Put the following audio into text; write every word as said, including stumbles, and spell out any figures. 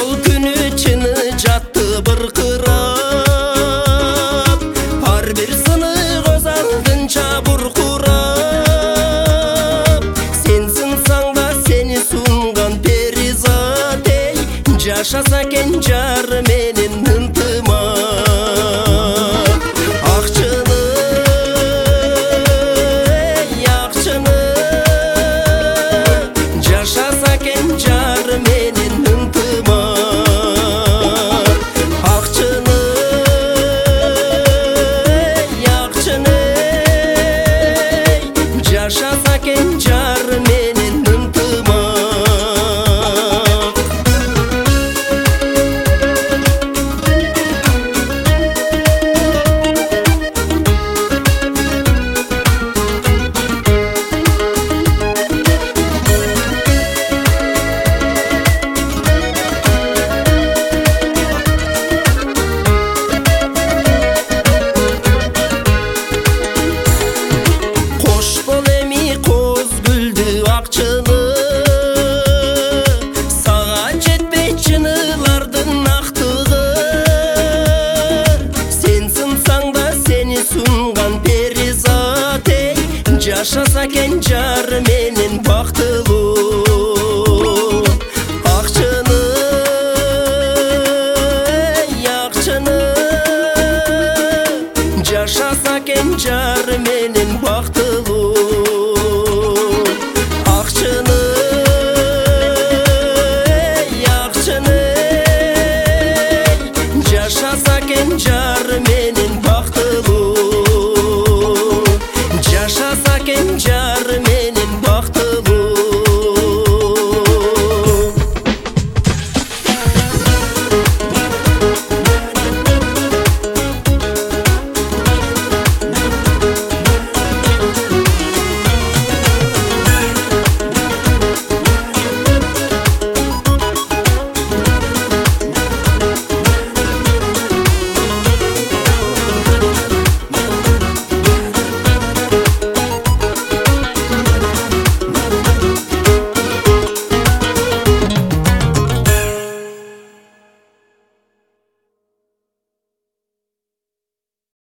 Сол күні чыны жатты бырқырап, ар бир сыны көз алдынча бұрқырап. Сенсің саңда сені сунган перизат, ей, жашаса кен жар менен ынтымақ. Акчыны, ей, акчыны, жашаса кен жар менен ынтымақ. Акчыны, ей, акчыны, жашаса кен жар менен ынтымақ. Кош бол эми коз гүлдү акчыны, сага жетпей чынылардын актыгы. Сенсин саңда сени сунган перизат, ей, жашаса кен жар мен